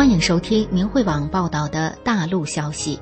欢迎收听明慧网报道的大陆消息。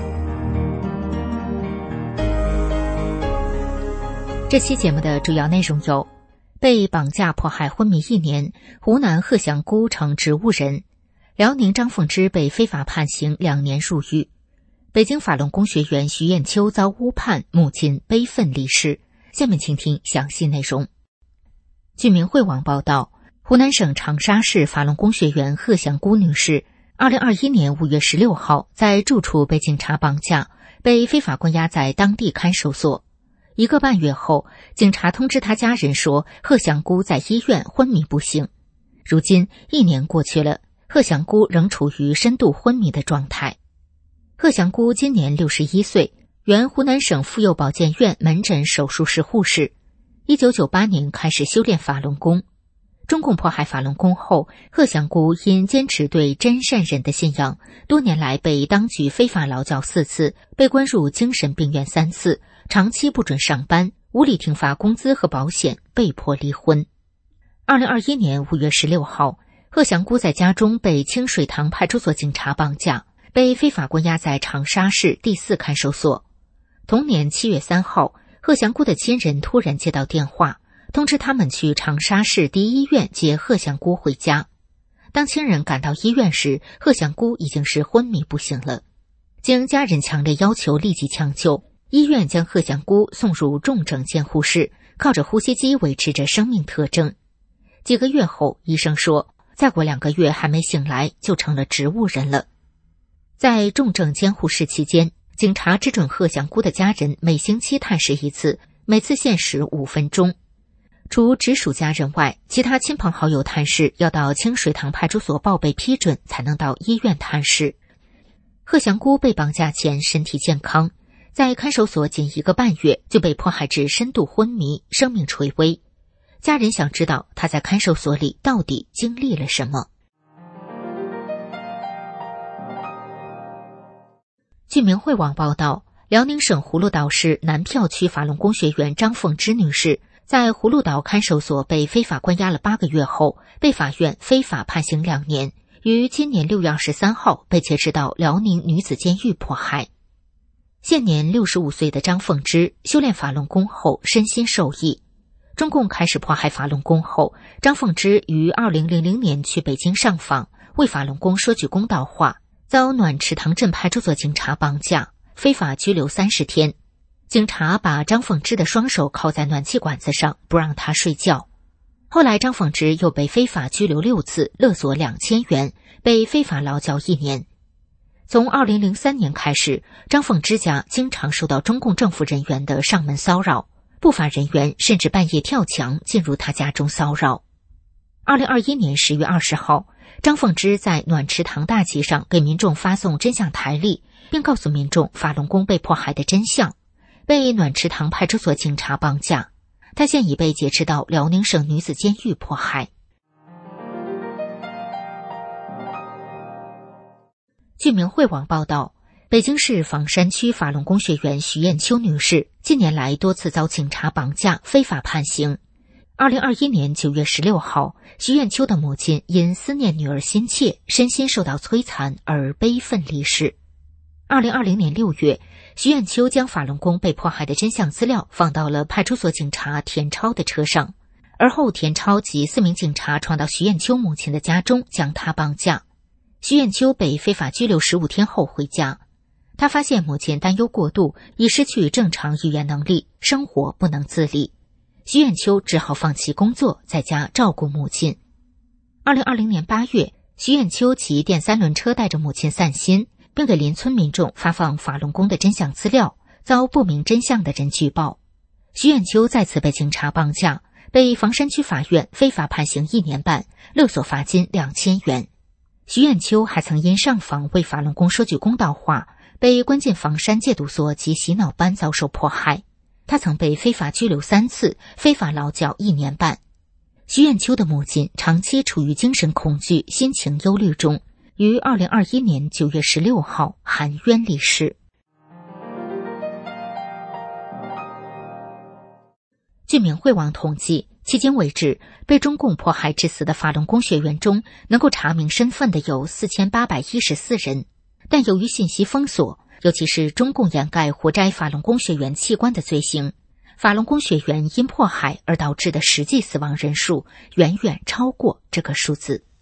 这期节目的主要内容有：被绑架迫害昏迷1年，湖南鹤翔姑成植物人；辽宁张凤芝被非法判刑2年入狱；北京法轮功学员徐艳秋遭诬判，母亲悲愤离世。下面请听详细内容。据明慧网报道，湖南省长沙市法轮功学员鹤翔姑女士2021年5月16号在住处被警察绑架，被非法关押在当地看守所。1个半月后，警察通知他家人说，鹤翔姑在医院昏迷不醒。如今1年过去了，鹤翔姑仍处于深度昏迷的状态。鹤翔姑今年61岁，原湖南省妇幼保健院门诊手术室护士。1998年开始修炼法轮功。中共迫害法轮功后，鹤翔姑因坚持对真善忍的信仰，多年来被当局非法劳教4次，被关入精神病院3次，长期不准上班，无理停发工资和保险，被迫离婚。2021年5月16号，鹤翔姑在家中被清水塘派出所警察绑架，被非法关押在长沙市第4看守所。同年7月3号，鹤翔姑的亲人突然接到电话，通知他们去长沙市第1医院接鹤翔姑回家。当亲人赶到医院时，鹤翔姑已经是昏迷不醒了。经家人强烈要求立即抢救，医院将鹤翔姑送入重症监护室，靠着呼吸机维持着生命特征。几个月后，医生说，再过2个月还没醒来，就成了植物人了。在重症监护室期间，警察只准鹤翔姑的家人每星期探视1次，每次限时5分钟。除直属家人外，其他亲朋好友探视要到清水塘派出所报备批准才能到医院探视。鹤翔姑被绑架前身体健康，在看守所仅1个半月就被迫害至深度昏迷，生命垂危。家人想知道他在看守所里到底经历了什么。据明慧网报道，辽宁省葫芦岛市南票区法轮功学员张凤芝女士在葫芦岛看守所被非法关押了8个月后，被法院非法判刑2年，于今年6月23号被截至到辽宁女子监狱迫害。现年65岁的张凤芝修炼法轮功后身心受益。中共开始迫害法轮功后，张凤芝于2000年去北京上访，为法轮功说句公道话，遭暖池塘镇派出所警察绑架，非法拘留30天。警察把张凤芝的双手铐在暖气管子上，不让她睡觉。后来张凤芝又被非法拘留6次，勒索2000元，被非法劳教1年。从2003年开始，张凤芝家经常受到中共政府人员的上门骚扰，不法人员甚至半夜跳墙进入他家中骚扰。2021年10月20号，张凤芝在暖池塘大集上给民众发送真相台历，并告诉民众法轮功被迫害的真相，被暖池塘派出所警察绑架。他现已被劫持到辽宁省女子监狱迫害。据明慧网报道，北京市房山区法轮功学员徐艳秋女士近年来多次遭警察绑架，非法判刑。2021年9月16号，徐艳秋的母亲因思念女儿心切，身心受到摧残而悲愤离世。2020年6月，徐艳秋将法轮功被迫害的真相资料放到了派出所警察田超的车上，而后田超及4名警察闯到徐艳秋母亲的家中，将她绑架。徐艳秋被非法拘留15天后回家，她发现母亲担忧过度，已失去正常语言能力，生活不能自理。徐艳秋只好放弃工作，在家照顾母亲。2020年8月，徐艳秋骑电3轮车带着母亲散心，并给邻村民众发放法轮功的真相资料，遭不明真相的人举报。徐艳秋再次被警察绑架，被房山区法院非法判刑1年半，勒索罚金2000元。徐艳秋还曾因上访为法轮功说句公道话，被关进房山戒毒所及洗脑班遭受迫害。他曾被非法拘留3次，非法劳教1年半。徐艳秋的母亲长期处于精神恐惧、心情忧虑中，于2021年9月16号含冤离世。据明慧网统计， 迄今为止，被中共迫害致死的法轮功学员中，能够查明身份的有4814人，但由于信息封锁，尤其是中共掩盖活摘法轮功学员器官的罪行，法轮功学员因迫害而导致的实际死亡人数远远超过这个数字。